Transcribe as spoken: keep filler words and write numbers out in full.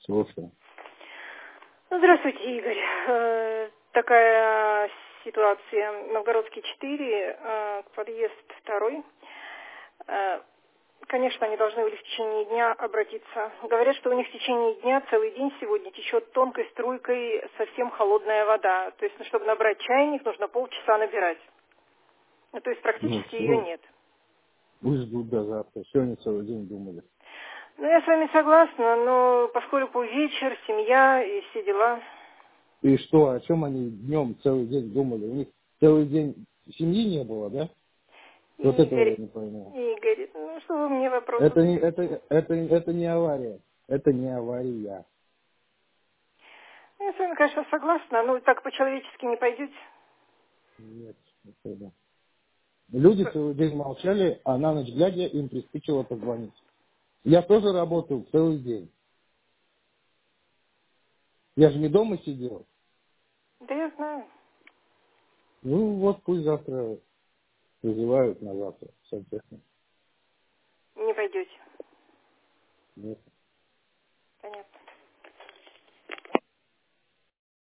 Слушаю. Ну, здравствуйте, Игорь. Э, Такая ситуация. Новгородский четыре, э, подъезд второй. Э, Конечно, они должны были в течение дня обратиться. Говорят, что у них в течение дня целый день сегодня течет тонкой струйкой совсем холодная вода. То есть, ну, чтобы набрать чайник, нужно полчаса набирать. Ну, то есть Ну практически ее все, нет. пусть ждут до завтра. Сегодня целый день думали. Ну, я с вами согласна, но поскольку вечер, семья и все дела. И что, о чем они днем целый день думали? У них целый день семьи не было, да? Вот этого я Игорь, не пойму. Игорь, ну что вы мне вопросы Это не, задаете? это, это, это не авария. Это не авария. Я с вами, конечно, согласна, но так по-человечески не пойдете. Нет, это да. Люди целый день молчали, а на ночь глядя им приспичило позвонить. Я тоже работал целый день. Я же не дома сидел. Да я знаю. Ну вот пусть завтра вызывают на завтра. Сантехник. Не пойдете. Нет.